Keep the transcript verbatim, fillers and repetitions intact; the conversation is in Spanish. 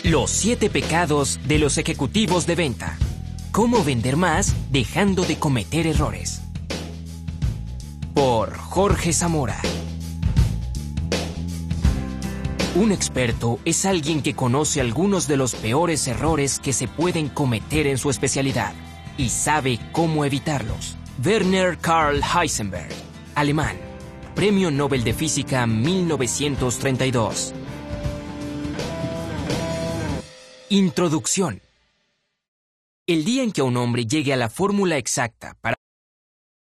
Los siete pecados de los ejecutivos de venta. Cómo vender más dejando de cometer errores. Por Jorge Zamora. Un experto es alguien que conoce algunos de los peores errores que se pueden cometer en su especialidad y sabe cómo evitarlos. Werner Karl Heisenberg, alemán, Premio Nobel de Física mil novecientos treinta y dos. Introducción. El día en que un hombre llegue a la fórmula exacta para